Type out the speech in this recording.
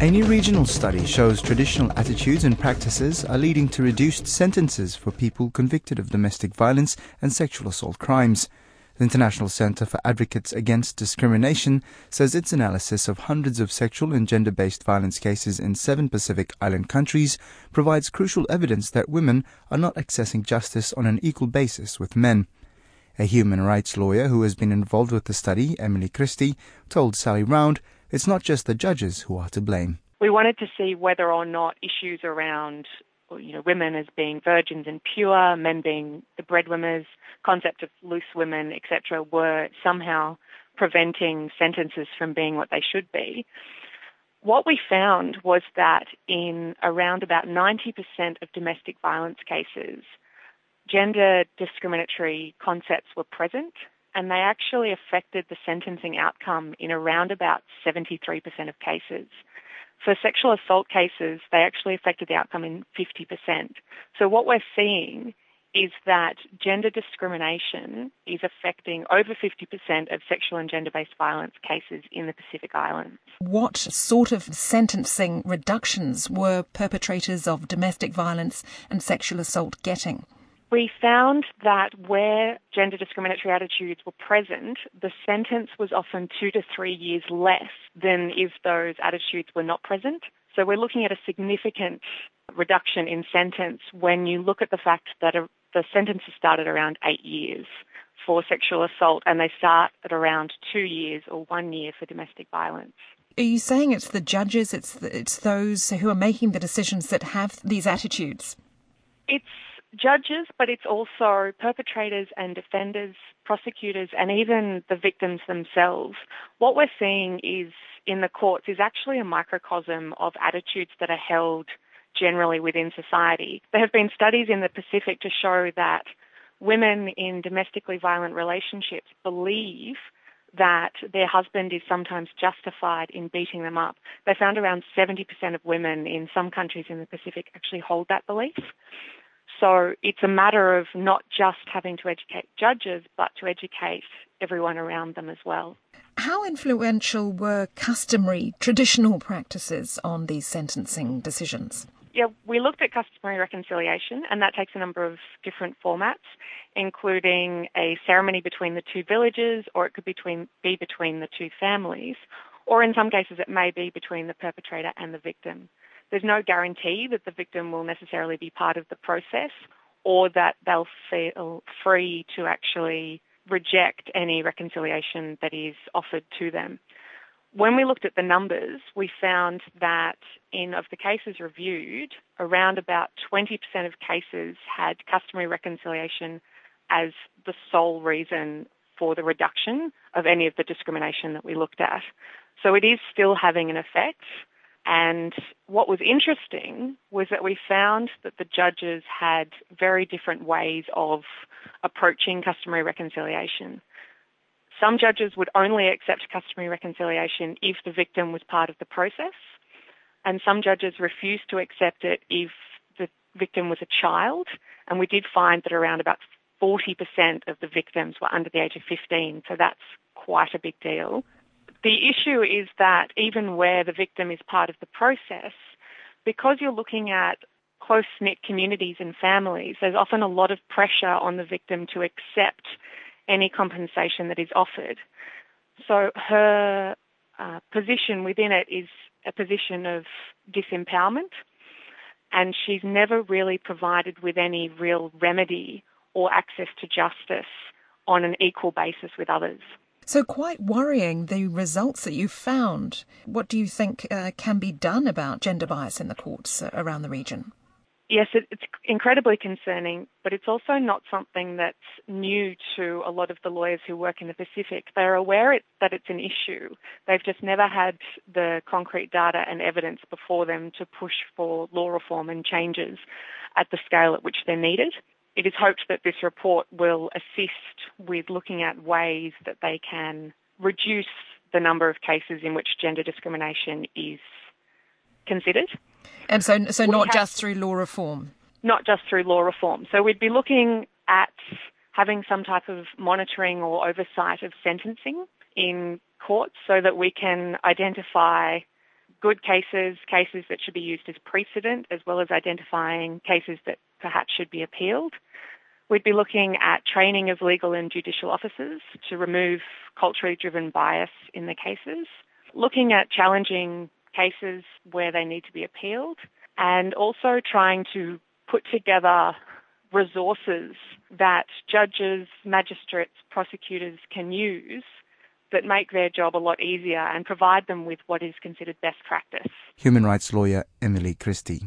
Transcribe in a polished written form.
A new regional study shows traditional attitudes and practices are leading to reduced sentences for people convicted of domestic violence and sexual assault crimes. The International Centre for Advocates Against Discrimination says its analysis of hundreds of sexual and gender-based violence cases in 7 Pacific Island countries provides crucial evidence that women are not accessing justice on an equal basis with men. A human rights lawyer who has been involved with the study, Emily Christie, told Sally Round it's not just the judges who are to blame. We wanted to see whether or not issues around women as being virgins and pure, men being the breadwinners, concept of loose women, etc., were somehow preventing sentences from being what they should be. What we found was that in around about 90% of domestic violence cases, gender discriminatory concepts were present, and they actually affected the sentencing outcome in around about 73% of cases. For sexual assault cases, they actually affected the outcome in 50%. So what we're seeing is that gender discrimination is affecting over 50% of sexual and gender-based violence cases in the Pacific Islands. What sort of sentencing reductions were perpetrators of domestic violence and sexual assault getting? We found that where gender discriminatory attitudes were present, the sentence was often 2 to 3 years less than if those attitudes were not present. So we're looking at a significant reduction in sentence when you look at the fact that the sentences start at around 8 years for sexual assault and they start at around 2 years or 1 year for domestic violence. Are you saying it's the judges, it's those who are making the decisions that have these attitudes? It's judges, but it's also perpetrators and defenders, prosecutors, and even the victims themselves. What we're seeing is in the courts is actually a microcosm of attitudes that are held generally within society. There have been studies in the Pacific to show that women in domestically violent relationships believe that their husband is sometimes justified in beating them up. They found around 70% of women in some countries in the Pacific actually hold that belief. So it's a matter of not just having to educate judges, but to educate everyone around them as well. How influential were customary, traditional practices on these sentencing decisions? Yeah, we looked at customary reconciliation, and that takes a number of different formats, including a ceremony between the two villages, or it could be between the two families, or in some cases it may be between the perpetrator and the victim. There's no guarantee that the victim will necessarily be part of the process or that they'll feel free to actually reject any reconciliation that is offered to them. When we looked at the numbers, we found that of the cases reviewed, around about 20% of cases had customary reconciliation as the sole reason for the reduction of any of the discrimination that we looked at. So it is still having an effect. And what was interesting was that we found that the judges had very different ways of approaching customary reconciliation. Some judges would only accept customary reconciliation if the victim was part of the process, and some judges refused to accept it if the victim was a child, and we did find that around about 40% of the victims were under the age of 15, so that's quite a big deal. The issue is that even where the victim is part of the process, because you're looking at close-knit communities and families, there's often a lot of pressure on the victim to accept any compensation that is offered. So her position within it is a position of disempowerment, and she's never really provided with any real remedy or access to justice on an equal basis with others. So quite worrying, the results that you found. What do you think can be done about gender bias in the courts around the region? Yes, it's incredibly concerning, but it's also not something that's new to a lot of the lawyers who work in the Pacific. They're aware that it's an issue. They've just never had the concrete data and evidence before them to push for law reform and changes at the scale at which they're needed. It is hoped that this report will assist with looking at ways that they can reduce the number of cases in which gender discrimination is considered. And so not just through law reform? Not just through law reform. So we'd be looking at having some type of monitoring or oversight of sentencing in courts so that we can identify good cases, cases that should be used as precedent, as well as identifying cases that perhaps should be appealed. We'd be looking at training of legal and judicial officers to remove culturally driven bias in the cases, looking at challenging cases where they need to be appealed, and also trying to put together resources that judges, magistrates, prosecutors can use that make their job a lot easier and provide them with what is considered best practice. Human rights lawyer Emily Christie.